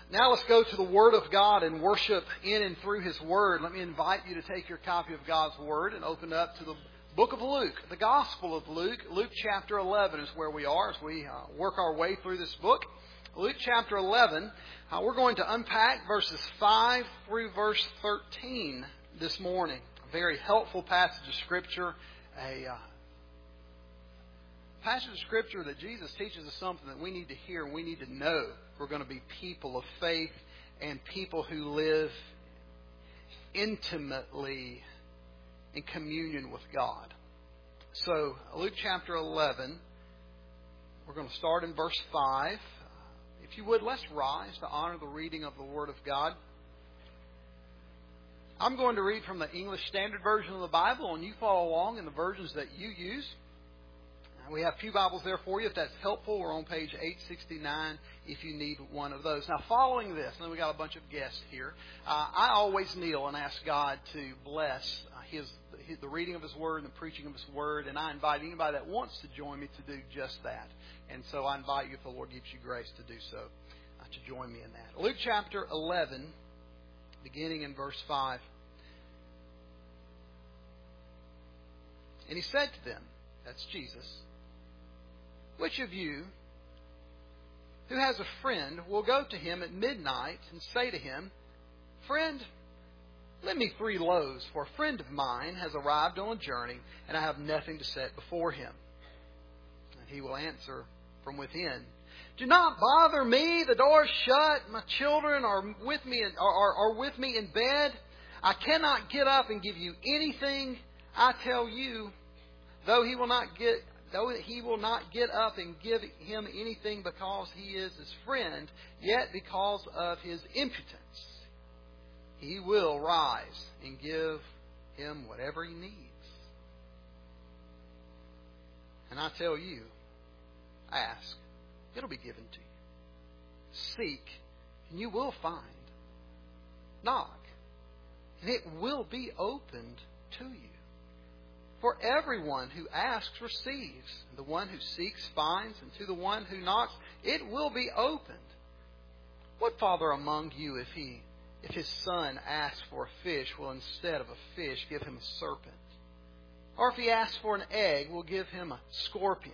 Now let's go to the Word of God and worship in and through His Word. Let me invite you to take your copy of God's Word and open up to the book of Luke, the Gospel of Luke. Luke chapter 11 is where we are as we work our way through this book. Luke chapter 11, we're going to unpack verses 5 through verse 13 this morning. A very helpful passage of Scripture, a passage of Scripture that Jesus teaches us something that we need to hear and we need to know. We're going to be people of faith and people who live intimately in communion with God. So, Luke chapter 11, we're going to start in verse 5. If you would, let's rise to honor the reading of the Word of God. I'm going to read from the English Standard Version of the Bible, and you follow along in the versions that you use. We have Pew Bibles there for you if that's helpful. We're on page 869 if you need one of those. Now, following this, and then we got a bunch of guests here, I always kneel and ask God to bless the reading of His Word and the preaching of His Word, and I invite anybody that wants to join me to do just that. And so I invite you, if the Lord gives you grace to do so, to join me in that. Luke chapter 11, beginning in verse 5. And He said to them, that's Jesus, which of you who has a friend will go to him at midnight and say to him, Friend, lend me 3 loaves, for a friend of mine has arrived on a journey, and I have nothing to set before him. And he will answer from within, Do not bother me, the door's shut, my children are with me in bed. I cannot get up and give you anything. I tell you, though he will not get up and give him anything because he is his friend, yet because of his impotence, he will rise and give him whatever he needs. And I tell you, ask, it'll be given to you. Seek, and you will find. Knock, and it will be opened to you. For everyone who asks receives, the one who seeks finds, and to the one who knocks it will be opened. What father among you, if his son asks for a fish, will instead of a fish give him a serpent? Or if he asks for an egg, will give him a scorpion?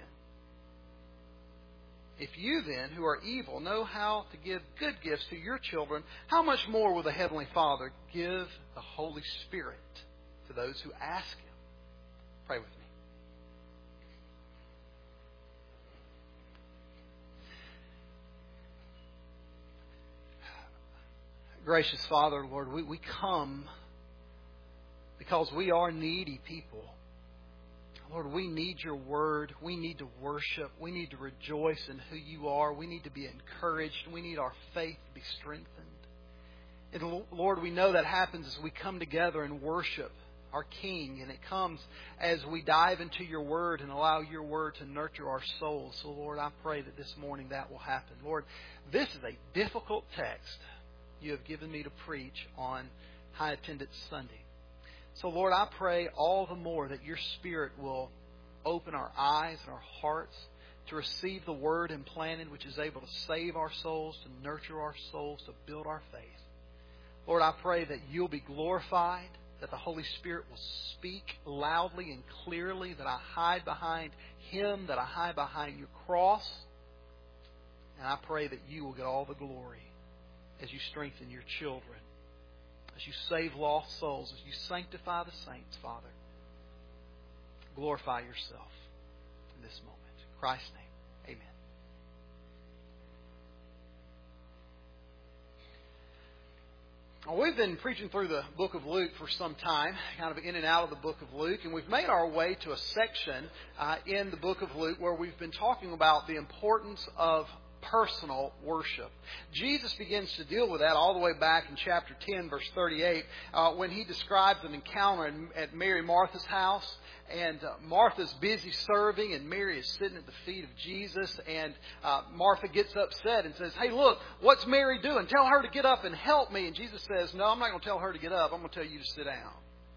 If you then, who are evil, know how to give good gifts to your children, how much more will the Heavenly Father give the Holy Spirit to those who ask Him? Pray with me. Gracious Father, Lord, we come because we are needy people. Lord, we need Your Word. We need to worship. We need to rejoice in who You are. We need to be encouraged. We need our faith to be strengthened. And Lord, we know that happens as we come together and worship our King, and it comes as we dive into Your Word and allow Your Word to nurture our souls. So, Lord, I pray that this morning that will happen. Lord, this is a difficult text You have given me to preach on High Attendance Sunday. So, Lord, I pray all the more that Your Spirit will open our eyes and our hearts to receive the Word implanted, which is able to save our souls, to nurture our souls, to build our faith. Lord, I pray that You'll be glorified, that the Holy Spirit will speak loudly and clearly, that I hide behind Him, that I hide behind Your cross. And I pray that You will get all the glory as You strengthen Your children, as You save lost souls, as You sanctify the saints, Father. Glorify Yourself in this moment. In Christ's name, amen. Well, we've been preaching through the book of Luke for some time, kind of in and out of the book of Luke, and we've made our way to a section in the book of Luke where we've been talking about the importance of personal worship. Jesus begins to deal with that all the way back in chapter 10, verse 38, when He describes an encounter at Mary Martha's house. And Martha's busy serving, and Mary is sitting at the feet of Jesus. And Martha gets upset and says, Hey, look, what's Mary doing? Tell her to get up and help me. And Jesus says, No, I'm not going to tell her to get up. I'm going to tell you to sit down.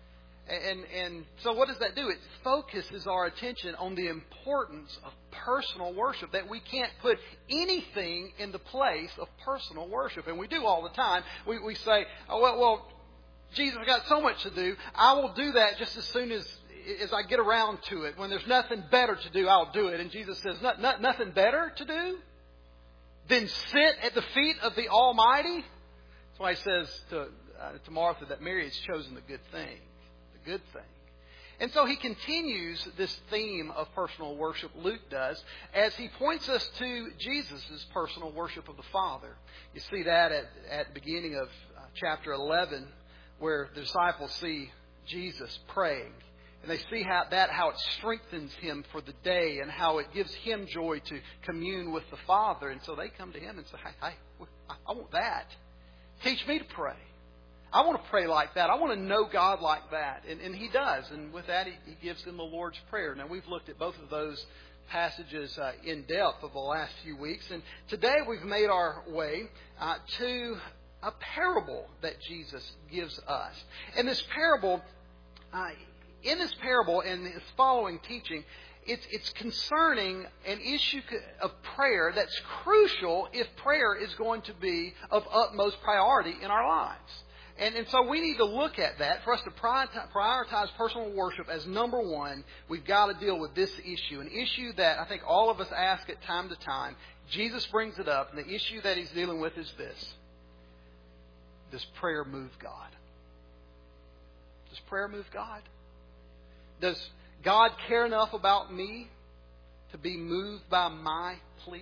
And so what does that do? It focuses our attention on the importance of personal worship, that we can't put anything in the place of personal worship. And we do all the time. We say, oh, well, Jesus, I've got so much to do. I will do that just as soon as I get around to it. When there's nothing better to do, I'll do it. And Jesus says, nothing better to do? Then sit at the feet of the Almighty? That's why he says to Martha that Mary has chosen the good thing. The good thing. And so he continues this theme of personal worship, Luke does, as he points us to Jesus' personal worship of the Father. You see that at the beginning of chapter 11, where the disciples see Jesus praying. And they see how it strengthens him for the day and how it gives him joy to commune with the Father. And so they come to him and say, hey, I want that. Teach me to pray. I want to pray like that. I want to know God like that. And he does. And with that, he gives them the Lord's Prayer. Now, we've looked at both of those passages in depth over the last few weeks. And today we've made our way to a parable that Jesus gives us. And this parable, in this parable and this following teaching, it's concerning an issue of prayer that's crucial if prayer is going to be of utmost priority in our lives. And so we need to look at that. For us to prioritize personal worship as number one, we've got to deal with this issue. An issue that I think all of us ask at time to time. Jesus brings it up, and the issue that he's dealing with is this. Does prayer move God? Does prayer move God? Does God care enough about me to be moved by my pleas?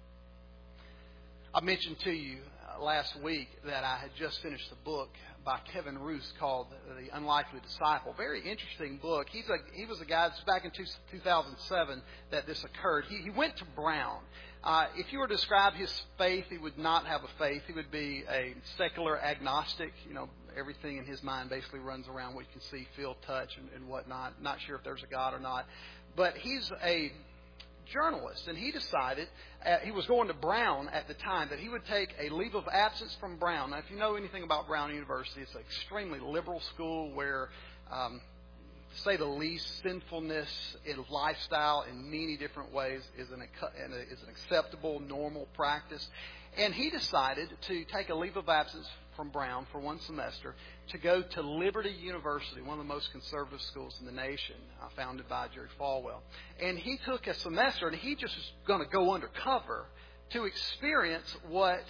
I mentioned to you last week that I had just finished a book by Kevin Roos called The Unlikely Disciple. Very interesting book. He was a guy, this was back in 2007 that this occurred. He went to Brown. If you were to describe his faith, he would not have a faith. He would be a secular agnostic. You know, everything in his mind basically runs around what you can see, feel, touch, and whatnot. Not sure if there's a God or not. But he's a journalist, and he decided, he was going to Brown at the time, that he would take a leave of absence from Brown. Now, if you know anything about Brown University, it's an extremely liberal school where, to say the least, sinfulness in lifestyle in many different ways is an acceptable, normal practice. And he decided to take a leave of absence from Brown for one semester to go to Liberty University, one of the most conservative schools in the nation, founded by Jerry Falwell. And he took a semester, and he just was going to go undercover to experience what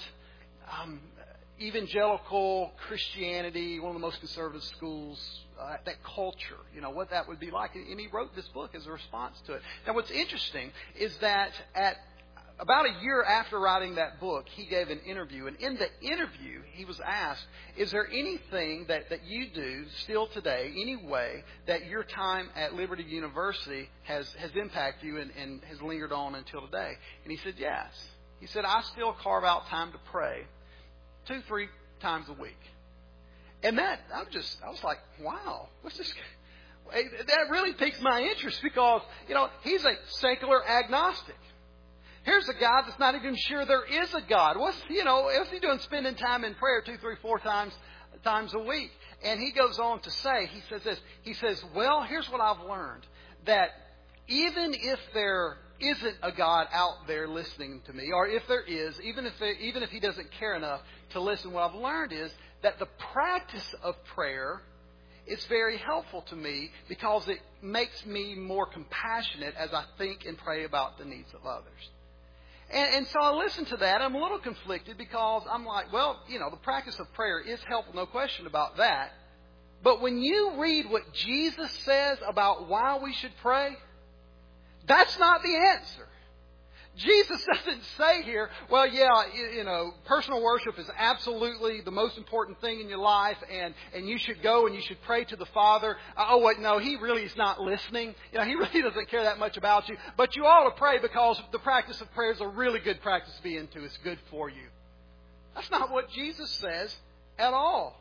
evangelical Christianity, one of the most conservative schools, that culture, what that would be like. And he wrote this book as a response to it. Now, what's interesting is that at about a year after writing that book, he gave an interview. And in the interview, he was asked, is there anything that you do still today, any way, that your time at Liberty University has impacted you and has lingered on until today? And he said, yes. He said, I still carve out time to pray 2-3 times a week. And I was like, wow, what's this? That really piques my interest because, he's a secular agnostic. Here's a guy that's not even sure there is a God. What's he doing spending time in prayer 2, 3, 4 times a week? And he goes on to say, he says this, he says, well, here's what I've learned, that even if there isn't a God out there listening to me, or if there is, even if he doesn't care enough to listen, what I've learned is that the practice of prayer is very helpful to me because it makes me more compassionate as I think and pray about the needs of others. And so I listened to that. I'm a little conflicted because I'm like, well, the practice of prayer is helpful, no question about that. But when you read what Jesus says about why we should pray, that's not the answer. Jesus doesn't say here, well, yeah, personal worship is absolutely the most important thing in your life, and you should go and you should pray to the Father. Oh, wait, no, He really is not listening. He really doesn't care that much about you. But you ought to pray because the practice of prayer is a really good practice to be into. It's good for you. That's not what Jesus says at all.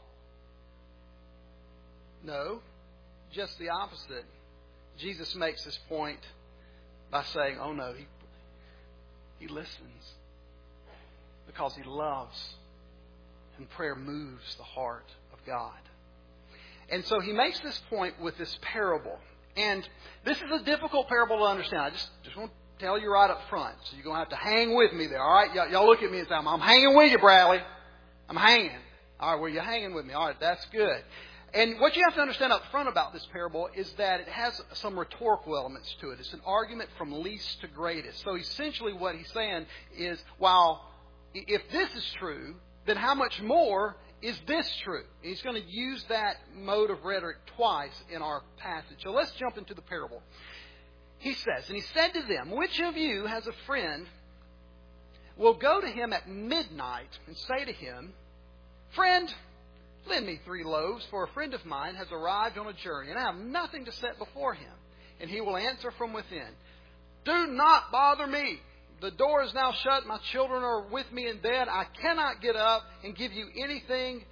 No, just the opposite. Jesus makes this point by saying, oh no, He listens because He loves, and prayer moves the heart of God. And so he makes this point with this parable. And this is a difficult parable to understand. I just want to tell you right up front. So you're going to have to hang with me there. All right? Y'all look at me and say, I'm hanging with you, Bradley. I'm hanging. All right, well, you're hanging with me. All right, that's good. And what you have to understand up front about this parable is that it has some rhetorical elements to it. It's an argument from least to greatest. So essentially what he's saying is, while if this is true, then how much more is this true? And he's going to use that mode of rhetoric twice in our passage. So let's jump into the parable. He says, and he said to them, which of you has a friend will go to him at midnight and say to him, Friend, lend me 3 loaves, for a friend of mine has arrived on a journey, and I have nothing to set before him. And he will answer from within, Do not bother me. The door is now shut. My children are with me in bed. I cannot get up and give you anything.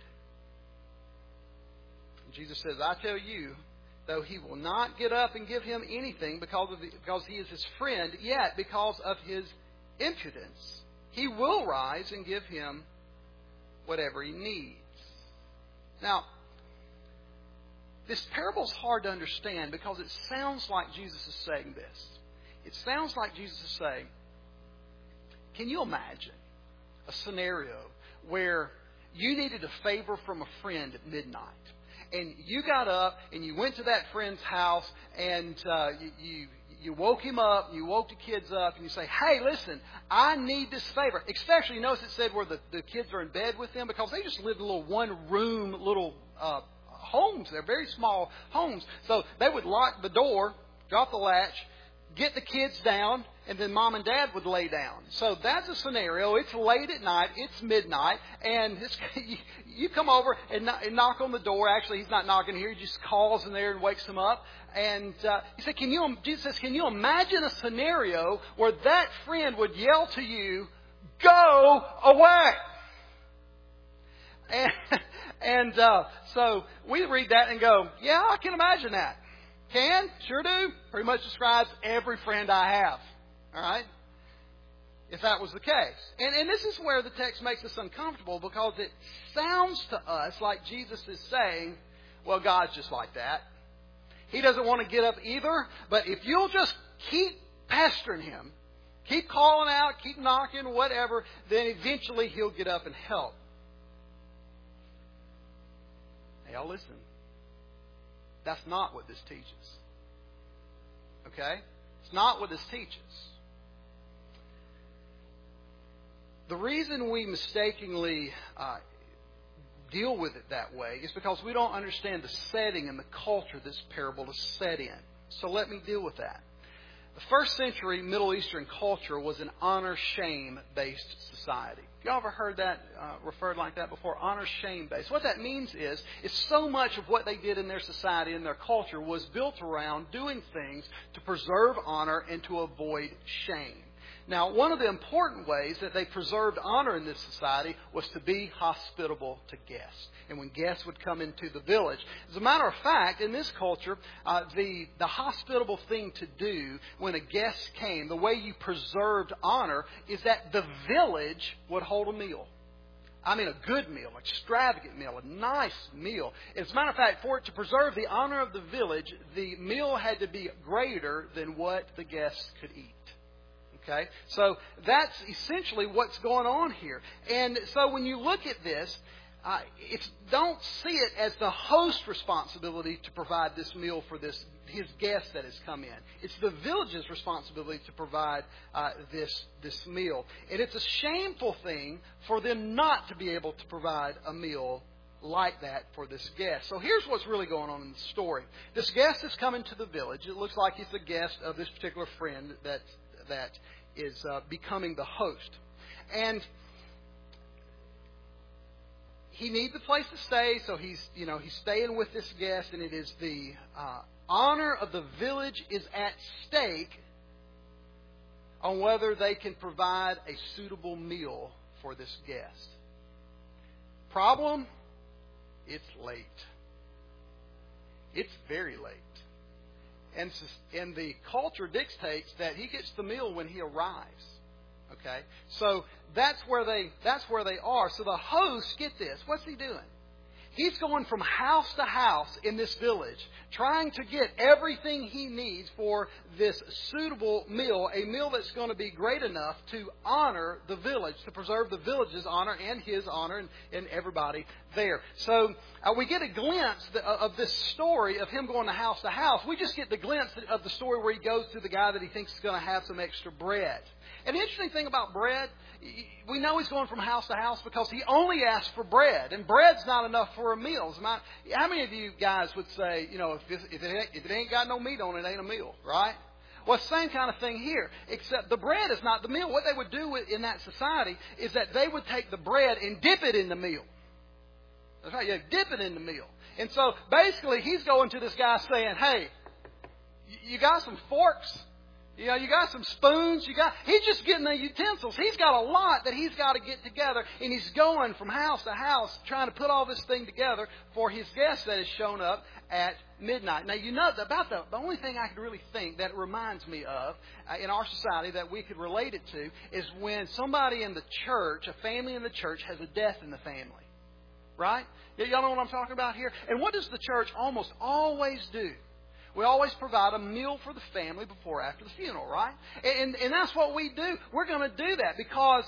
And Jesus says, I tell you, though he will not get up and give him anything because he is his friend, yet because of his impudence, he will rise and give him whatever he needs. Now, this parable is hard to understand because it sounds like Jesus is saying this. It sounds like Jesus is saying, can you imagine a scenario where you needed a favor from a friend at midnight? And you got up and you went to that friend's house and you woke him up, you woke the kids up, and you say, hey, listen, I need this favor. Especially, you notice it said where the kids are in bed with them because they just lived in little one-room little homes. They're very small homes. So they would lock the door, drop the latch, get the kids down, and then Mom and Dad would lay down. So that's a scenario. It's late at night. It's midnight. And you come over and knock on the door. Actually, he's not knocking here. He just calls in there and wakes them up. And he said, Jesus says, can you imagine a scenario where that friend would yell to you, go away? So we read that and go, yeah, I can imagine that. Can? Sure do. Pretty much describes every friend I have. All right? If that was the case. And this is where the text makes us uncomfortable because it sounds to us like Jesus is saying, well, God's just like that. He doesn't want to get up either, but if you'll just keep pestering Him, keep calling out, keep knocking, whatever, then eventually He'll get up and help. Hey, y'all listen. That's not what this teaches. Okay? It's not what this teaches. The reason we mistakenly deal with it that way is because we don't understand the setting and the culture this parable is set in. So let me deal with that. The first century Middle Eastern culture was an honor-shame based society. Y'all ever heard that referred like that before? Honor-shame based. What that means is so much of what they did in their society and their culture was built around doing things to preserve honor and to avoid shame. Now, one of the important ways that they preserved honor in this society was to be hospitable to guests. And when guests would come into the village, as a matter of fact, in this culture, the hospitable thing to do when a guest came, the way you preserved honor, is that the village would hold a meal. I mean, a good meal, extravagant meal, a nice meal. As a matter of fact, for it to preserve the honor of the village, the meal had to be greater than what the guests could eat. Okay? So that's essentially what's going on here. And so when you look at this, don't see it as the host's responsibility to provide this meal for his guest that has come in. It's the village's responsibility to provide this meal. And it's a shameful thing for them not to be able to provide a meal like that for this guest. So here's what's really going on in the story. This guest is coming to the village. It looks like he's the guest of this particular friend that is becoming the host. And he needs a place to stay, so he's staying with this guest, and it is the honor of the village is at stake on whether they can provide a suitable meal for this guest. Problem? It's late. It's very late. And the culture dictates that he gets the meal when he arrives. Okay? So that's where they are. So the host, get this, what's he doing? He's going from house to house in this village, trying to get everything he needs for this suitable meal, a meal that's going to be great enough to honor the village, to preserve the village's honor and his honor and everybody there. So we get a glimpse of this story of him going to house. We just get the glimpse of the story where he goes to the guy that he thinks is going to have some extra bread. And the interesting thing about bread, we know he's going from house to house because he only asked for bread. And bread's not enough for a meal. How many of you guys would say, if it ain't got no meat on it, it ain't a meal, right? Well, it's the same kind of thing here, except the bread is not the meal. What they would do in that society is that they would take the bread and dip it in the meal. That's right, yeah, dip it in the meal. And so basically he's going to this guy saying, hey, you got some forks? You got some spoons. He's just getting the utensils. He's got a lot that he's got to get together, and he's going from house to house trying to put all this thing together for his guest that has shown up at midnight. Now, about the only thing I could really think that it reminds me of in our society that we could relate it to is when somebody in the church, a family in the church, has a death in the family. Right? Y'all know what I'm talking about here? And what does the church almost always do? We always provide a meal for the family before or after the funeral, right? And that's what we do. We're going to do that because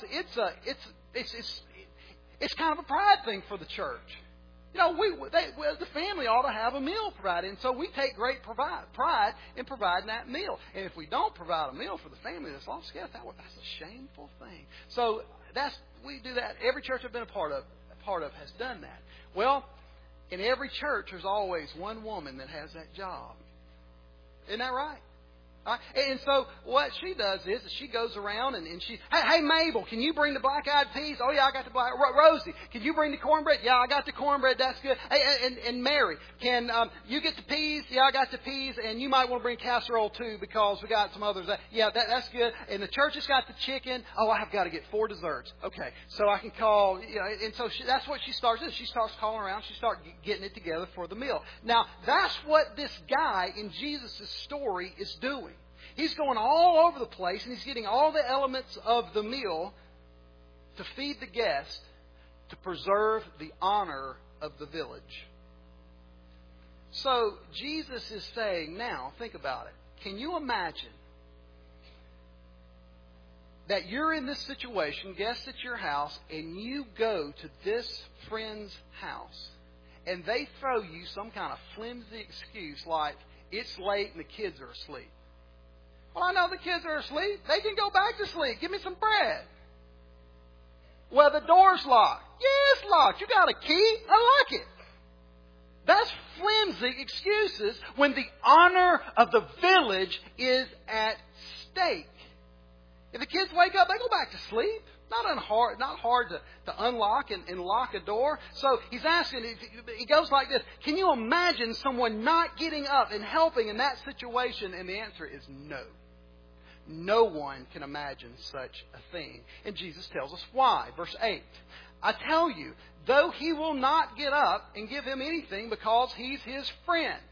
it's kind of a pride thing for the church. The family ought to have a meal provided, and so we take great pride in providing that meal. And if we don't provide a meal for the family that's lost, that's a shameful thing. So we do that. Every church I've been a part of has done that. Well, in every church, there's always one woman that has that job. Isn't that right? And so what she does is she goes around and she, hey Mabel, can you bring the black-eyed peas? Oh yeah, I got the black. Rosie, can you bring the cornbread? Yeah, I got the cornbread. That's good. Hey, and Mary, can you get the peas? Yeah, I got the peas. And you might want to bring casserole too because we got some others. That's good. And the church has got the chicken. Oh, I've got to get 4 desserts. Okay, so I can call. And so that's what she starts doing. She starts calling around. She starts getting it together for the meal. Now that's what this guy in Jesus' story is doing. He's going all over the place and he's getting all the elements of the meal to feed the guest, to preserve the honor of the village. So Jesus is saying, now think about it. Can you imagine that you're in this situation, guests at your house, and you go to this friend's house and they throw you some kind of flimsy excuse like it's late and the kids are asleep? Well, I know the kids are asleep. They can go back to sleep. Give me some bread. Well, the door's locked. Yeah, it's locked. You got a key? I like it. That's flimsy excuses when the honor of the village is at stake. If the kids wake up, they go back to sleep. Not hard to unlock and lock a door. So he's asking, he goes like this, can you imagine someone not getting up and helping in that situation? And the answer is no. No one can imagine such a thing. And Jesus tells us why. Verse 8. I tell you, though he will not get up and give him anything because he's his friend.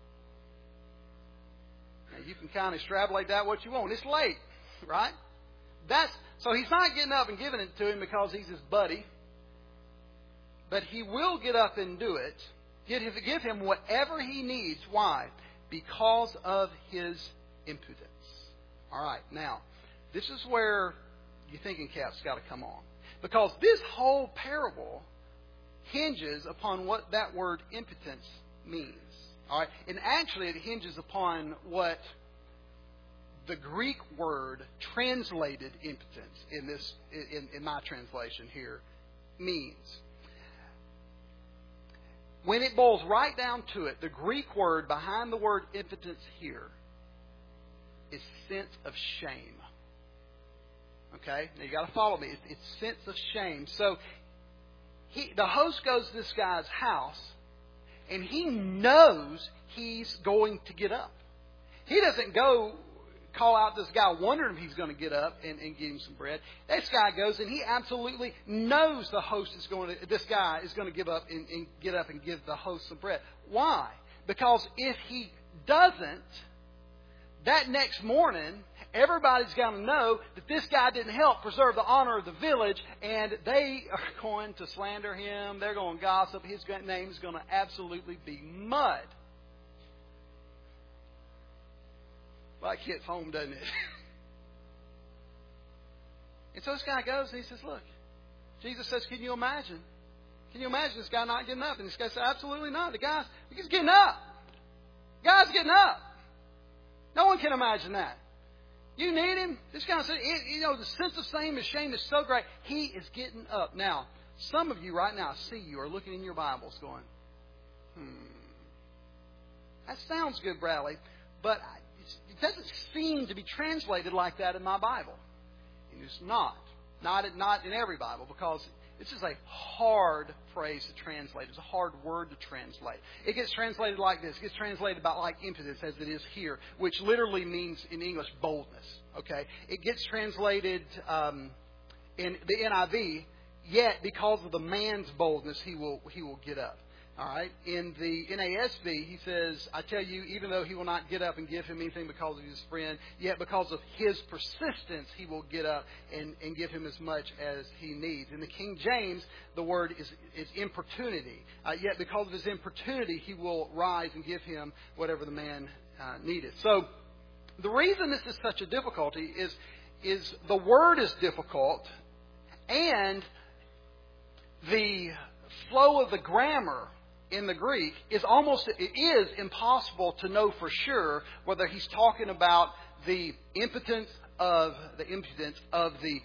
Now you can kind of extrapolate that what you want. It's late, right? So he's not getting up and giving it to him because he's his buddy. But he will get up and do it. Give him whatever he needs. Why? Because of his impudence. All right, now, this is where your thinking cap's got to come on. Because this whole parable hinges upon what that word impotence means. All right, and actually it hinges upon what the Greek word translated impotence in my translation here means. When it boils right down to it, the Greek word behind the word impotence here is sense of shame. Okay? Now you got to follow me. It's sense of shame. So the host goes to this guy's house and he knows he's going to get up. He doesn't go call out this guy wondering if he's going to get up and give him some bread. This guy goes and he absolutely knows this guy is going to give up and get up and give the host some bread. Why? Because if he doesn't, that next morning, everybody's going to know that this guy didn't help preserve the honor of the village, and they are going to slander him. They're going to gossip. His name is going to absolutely be mud. Like hits home, doesn't it? And so this guy goes and he says, look, Jesus says, can you imagine? Can you imagine this guy not getting up? And this guy said, absolutely not. He's getting up. The guy's getting up. No one can imagine that. You need him. This guy said, the sense of shame is so great. He is getting up. Now, some of you right now, I see you are looking in your Bibles going, that sounds good, Bradley, but it doesn't seem to be translated like that in my Bible. And it's not. Not in every Bible, because this is a hard phrase to translate. It's a hard word to translate. It gets translated like this. It gets translated about like impotence, as it is here, which literally means in English boldness. Okay? It gets translated in the NIV, yet because of the man's boldness, he will get up. All right. In the NASB, he says, I tell you, even though he will not get up and give him anything because of his friend, yet because of his persistence, he will get up and give him as much as he needs. In the King James, the word is importunity. Yet because of his importunity, he will rise and give him whatever the man needed. So the reason this is such a difficulty is the word is difficult, and the flow of the grammar in the Greek it is impossible to know for sure whether he's talking about the impotence of the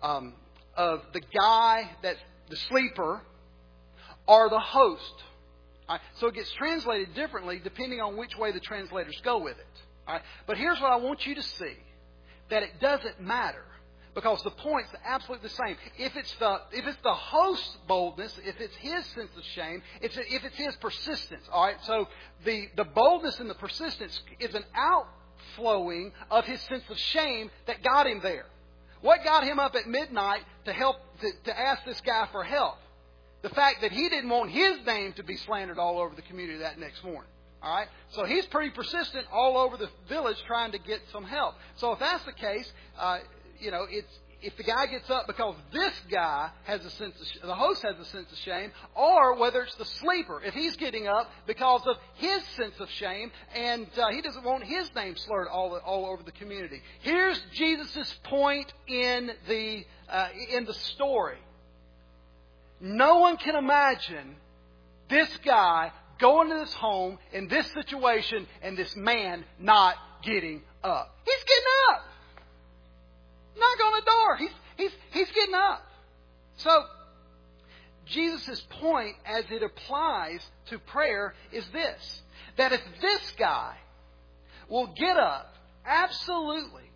guy that's the sleeper or the host. All right? So it gets translated differently depending on which way the translators go with it. All right? But here's what I want you to see: that it doesn't matter. Because the point's absolutely the same. If it's the host's boldness, if it's his sense of shame, if it's his persistence. All right. So the boldness and the persistence is an outflowing of his sense of shame that got him there. What got him up at midnight to ask this guy for help? The fact that he didn't want his name to be slandered all over the community that next morning. All right. So he's pretty persistent all over the village trying to get some help. So if that's the case, if the guy gets up because this guy has the host has a sense of shame, or whether it's the sleeper, if he's getting up because of his sense of shame and he doesn't want his name slurred all over the community. Here's Jesus' point in the story. No one can imagine this guy going to this home in this situation and this man not getting up. He's getting up. Knock on the door. He's getting up. So, Jesus' point as it applies to prayer is this: that if this guy will get up, absolutely,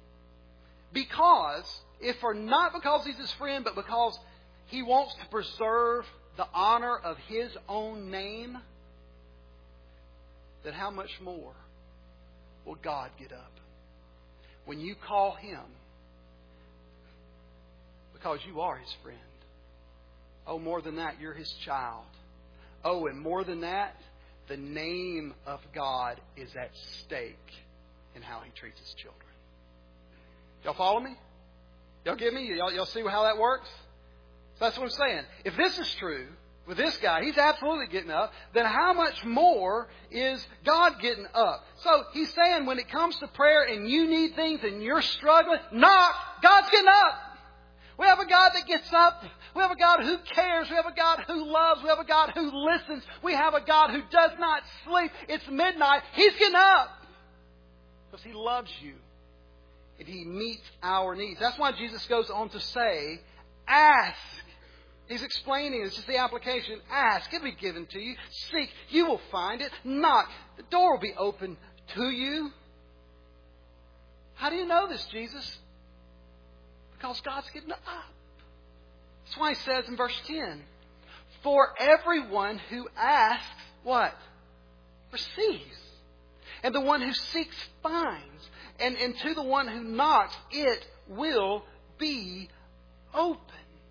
not because he's his friend, but because he wants to preserve the honor of his own name, then how much more will God get up when you call Him? Because you are His friend. Oh, more than that, you're His child. Oh, and more than that, the name of God is at stake in how He treats His children. Y'all follow me? Y'all get me? Y'all see how that works? So that's what I'm saying. If this is true with this guy, he's absolutely getting up, then how much more is God getting up? So he's saying when it comes to prayer and you need things and you're struggling, knock, God's getting up. We have a God that gets up. We have a God who cares. We have a God who loves. We have a God who listens. We have a God who does not sleep. It's midnight. He's getting up because He loves you and He meets our needs. That's why Jesus goes on to say, ask. He's explaining, it's just the application. Ask, it'll be given to you. Seek, you will find it. Knock, the door will be open to you. How do you know this, Jesus? Because God's getting up. That's why He says in verse 10, for everyone who asks, what? Receives. And the one who seeks finds. And to the one who knocks, it will be opened.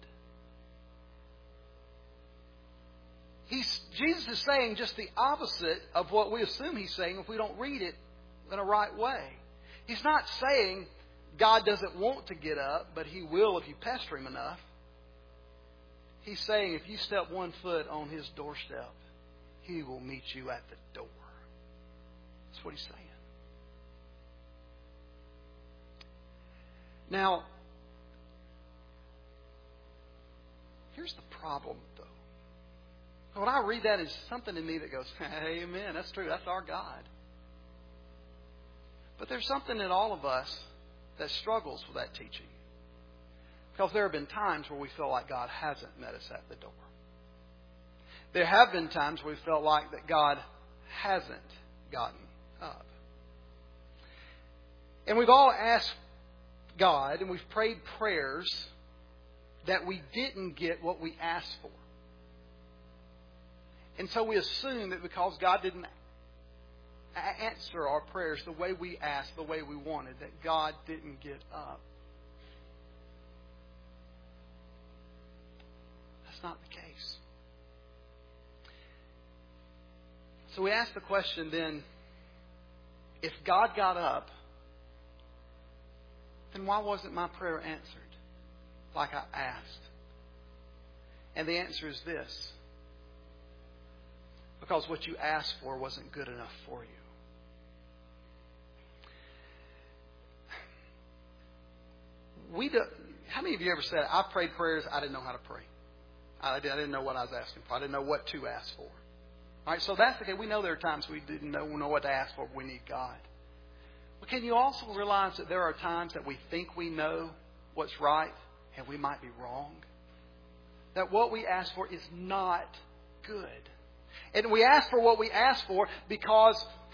Jesus is saying just the opposite of what we assume He's saying if we don't read it in a right way. He's not saying God doesn't want to get up, but He will if you pester Him enough. He's saying if you step one foot on His doorstep, He will meet you at the door. That's what He's saying. Now, here's the problem, though. When I read that, it's something in me that goes, amen, that's true, that's our God. But there's something in all of us that struggles with that teaching. Because there have been times where we feel like God hasn't met us at the door. There have been times where we felt like that God hasn't gotten up. And we've all asked God and we've prayed prayers that we didn't get what we asked for. And so we assume that because God didn't answer our prayers the way we asked, the way we wanted, that God didn't get up. That's not the case. So we ask the question then, if God got up, then why wasn't my prayer answered like I asked? And the answer is this. Because what you asked for wasn't good enough for you. How many of you ever said, I prayed prayers I didn't know how to pray? I didn't know what I was asking for. I didn't know what to ask for. All right, so that's okay. We know there are times we didn't know what to ask for, but we need God. But can you also realize that there are times that we think we know what's right and we might be wrong? That what we ask for is not good. And we ask for what we ask for because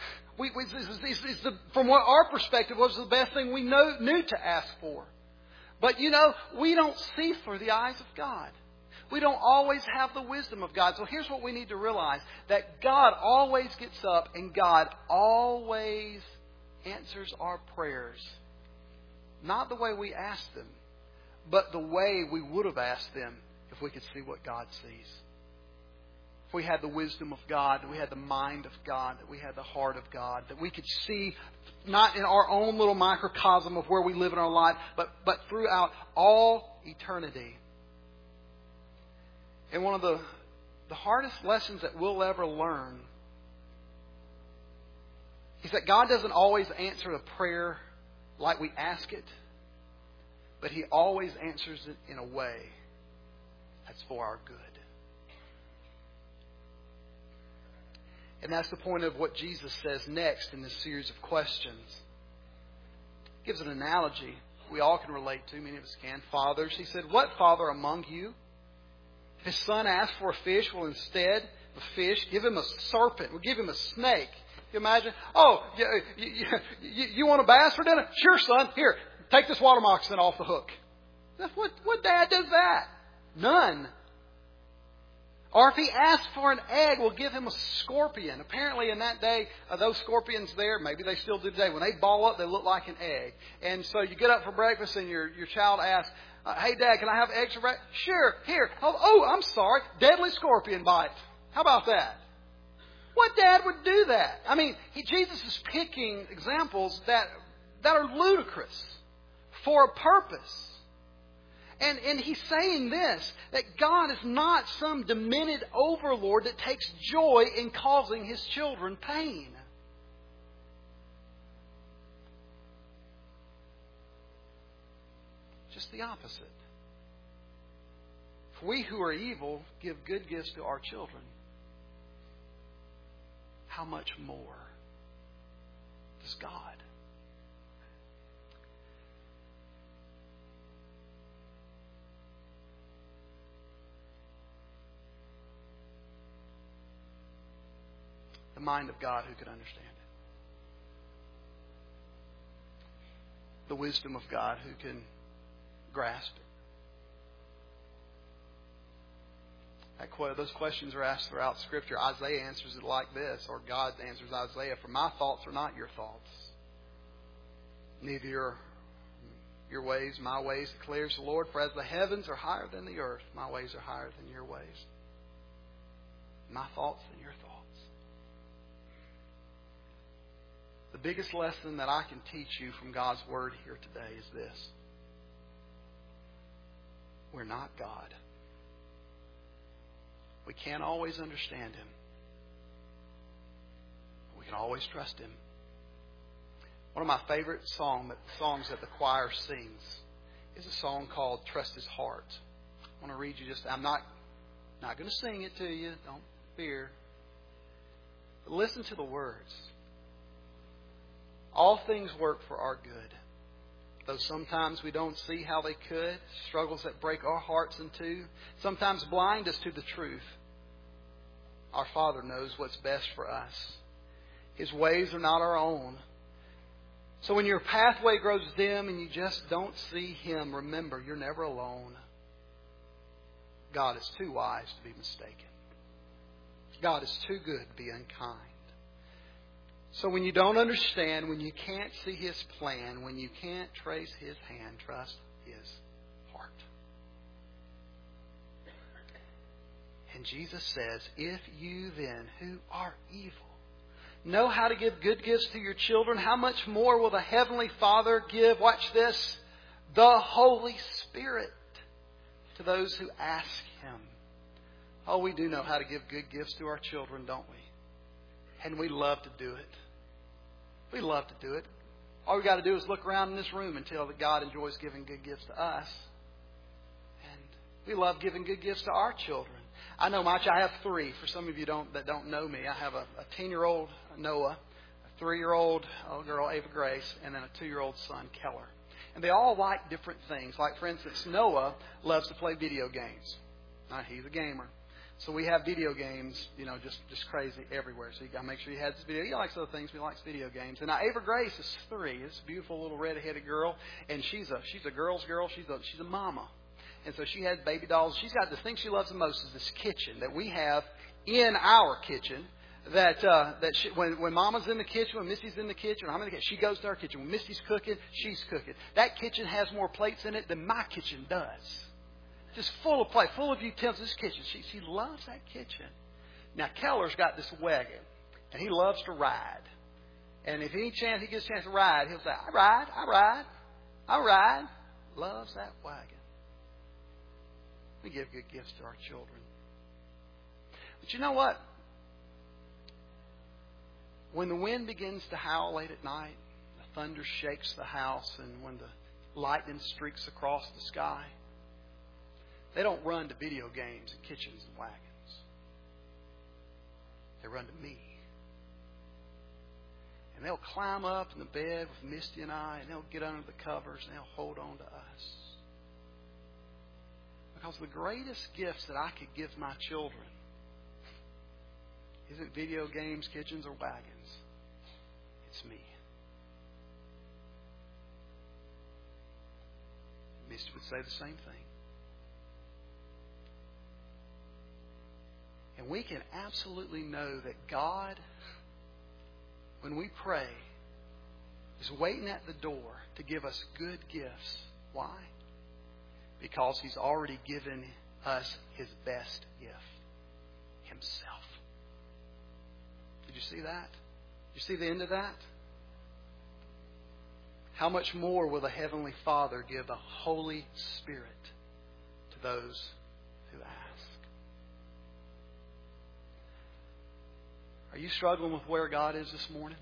from what our perspective was the best thing we knew to ask for. But we don't see through the eyes of God. We don't always have the wisdom of God. So here's what we need to realize. That God always gets up and God always answers our prayers. Not the way we ask them, but the way we would have asked them if we could see what God sees. If we had the wisdom of God, that we had the mind of God, that we had the heart of God, that we could see not in our own little microcosm of where we live in our life, but throughout all eternity. And one of the hardest lessons that we'll ever learn is that God doesn't always answer a prayer like we ask it, but He always answers it in a way that's for our good. And that's the point of what Jesus says next in this series of questions. He gives an analogy we all can relate to, many of us can. Fathers, He said, what father among you, if his son asks for a fish, will instead of a fish give him a serpent, will give him a snake? You imagine? Oh, you want a bass for dinner? Sure, son. Here, take this water moccasin off the hook. What dad does that? None. Or if he asks for an egg, we'll give him a scorpion. Apparently in that day, those scorpions there, maybe they still do today, when they ball up, they look like an egg. And so you get up for breakfast and your child asks, hey, Dad, can I have eggs for breakfast? Sure, here. Oh, I'm sorry. Deadly scorpion bite. How about that? What dad would do that? I mean, Jesus is picking examples that are ludicrous for a purpose. And He's saying this, that God is not some demented overlord that takes joy in causing His children pain. Just the opposite. If we who are evil give good gifts to our children, how much more does God? The mind of God, who could understand it? The wisdom of God, who can grasp it? Those questions are asked throughout Scripture. Isaiah answers it like this, or God answers Isaiah, for my thoughts are not your thoughts. Neither your ways, my ways, declares the Lord. For as the heavens are higher than the earth, my ways are higher than your ways. My thoughts than your thoughts. The biggest lesson that I can teach you from God's Word here today is this. We're not God. We can't always understand Him. But we can always trust Him. One of my favorite songs that the choir sings is a song called Trust His Heart. I want to read you I'm not going to sing it to you. Don't fear. But listen to the words. All things work for our good. Though sometimes we don't see how they could. Struggles that break our hearts in two. Sometimes blind us to the truth. Our Father knows what's best for us. His ways are not our own. So when your pathway grows dim and you just don't see Him, remember, you're never alone. God is too wise to be mistaken. God is too good to be unkind. So when you don't understand, when you can't see His plan, when you can't trace His hand, trust His heart. And Jesus says, if you then, who are evil, know how to give good gifts to your children, how much more will the Heavenly Father give, watch this, the Holy Spirit to those who ask Him. Oh, we do know how to give good gifts to our children, don't we? And we love to do it. We love to do it. All we got to do is look around in this room and tell that God enjoys giving good gifts to us. And we love giving good gifts to our children. I know I have 3. For some of you that don't know me, I have a 10-year-old Noah, a 3-year-old girl, Ava Grace, and then a 2-year-old son, Keller. And they all like different things. Like, for instance, Noah loves to play video games. He's a gamer. So we have video games, just crazy everywhere. So you got to make sure he has this video. He likes other things, but he likes video games. And now Ava Grace is 3. This beautiful little red-headed girl, and she's a girl's girl. She's a mama. And so she has baby dolls. She's got the thing she loves the most is this kitchen that we have in our kitchen. When Mama's in the kitchen, when Missy's in the kitchen, I'm in the kitchen, she goes to our kitchen. When Missy's cooking, she's cooking. That kitchen has more plates in it than my kitchen does. Just full of plates, full of utensils. This kitchen, she loves that kitchen. Now Keller's got this wagon, and he loves to ride. And if any chance he gets a chance to ride, he'll say, "I ride." Loves that wagon. We give good gifts to our children. But you know what? When the wind begins to howl late at night, the thunder shakes the house, and when the lightning streaks across the sky, they don't run to video games and kitchens and wagons. They run to me. And they'll climb up in the bed with Misty and I, and they'll get under the covers, and they'll hold on to us. Because the greatest gifts that I could give my children isn't video games, kitchens, or wagons. It's me. Misty would say the same thing. And we can absolutely know that God, when we pray, is waiting at the door to give us good gifts. Why? Because He's already given us His best gift, Himself. Did you see that? Did you see the end of that? How much more will the Heavenly Father give the Holy Spirit to those who ask? Are you struggling with where God is this morning?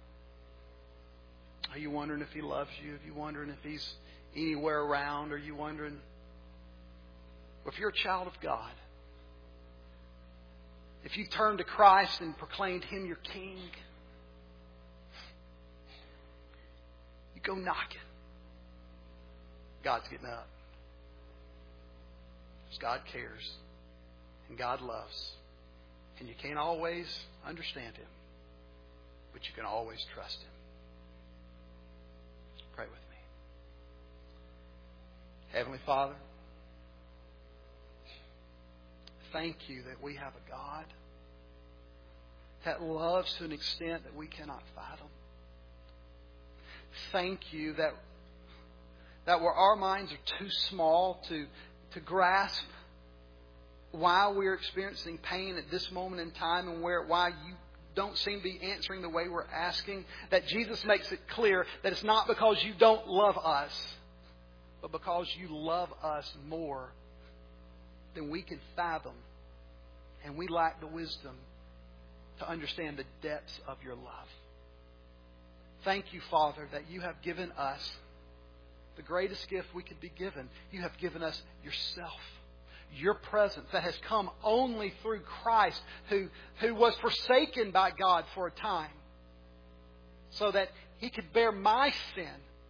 Are you wondering if He loves you? Are you wondering if He's anywhere around? Are you wondering if you're a child of God? If you turned to Christ and proclaimed Him your King, you go knocking. God's getting up. Because God cares. And God loves. And you can't always understand Him. But you can always trust Him. Pray with me. Heavenly Father, thank You that we have a God that loves to an extent that we cannot fathom. Thank You that where our minds are too small to grasp why we're experiencing pain at this moment in time and why You don't seem to be answering the way we're asking, that Jesus makes it clear that it's not because you don't love us, but because you love us more than we can fathom, and we lack the wisdom to understand the depths of your love. Thank you, Father, that you have given us the greatest gift we could be given. You have given us yourself, your presence that has come only through Christ, who was forsaken by God for a time, so that He could bear my sin,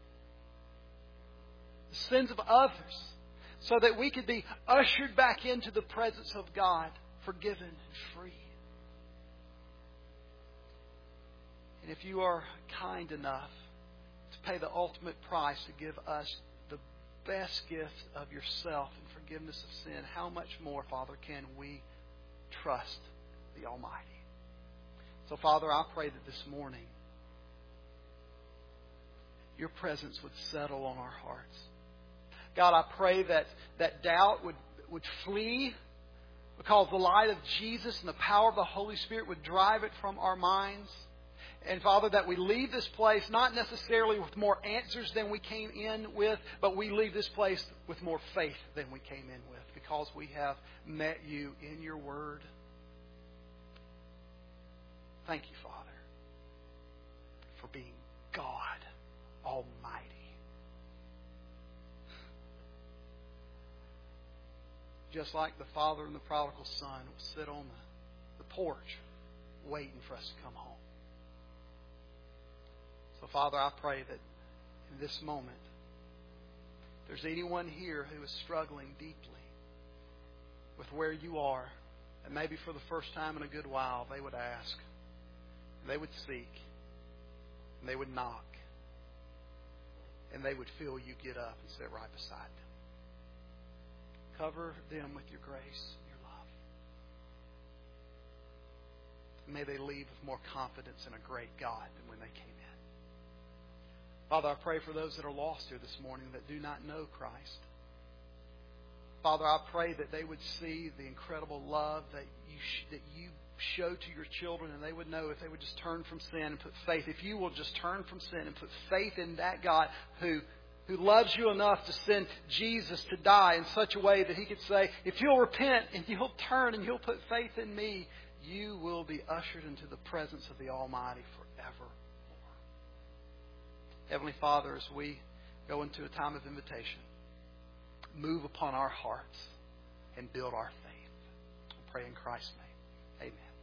the sins of others, so that we could be ushered back into the presence of God, forgiven and free. And if you are kind enough to pay the ultimate price to give us the best gift of yourself and forgiveness of sin, how much more, Father, can we trust the Almighty? So, Father, I pray that this morning your presence would settle on our hearts. God, I pray that doubt would flee, because the light of Jesus and the power of the Holy Spirit would drive it from our minds. And Father, that we leave this place not necessarily with more answers than we came in with, but we leave this place with more faith than we came in with, because we have met you in your word. Thank you, Father, for being God Almighty. Just like the father and the prodigal son will sit on the porch waiting for us to come home. So, Father, I pray that in this moment, if there's anyone here who is struggling deeply with where you are, and maybe for the first time in a good while, they would ask, they would seek, and they would knock, and they would feel you get up and sit right beside them. Cover them with your grace and your love. May they leave with more confidence in a great God than when they came in. Father, I pray for those that are lost here this morning that do not know Christ. Father, I pray that they would see the incredible love that you show to your children, and they would know if they would just turn from sin and put faith. If you will just turn from sin and put faith in that God who loves you enough to send Jesus to die in such a way that He could say, if you'll repent and you'll turn and you'll put faith in me, you will be ushered into the presence of the Almighty forever. Heavenly Father, as we go into a time of invitation, move upon our hearts and build our faith. I pray in Christ's name. Amen.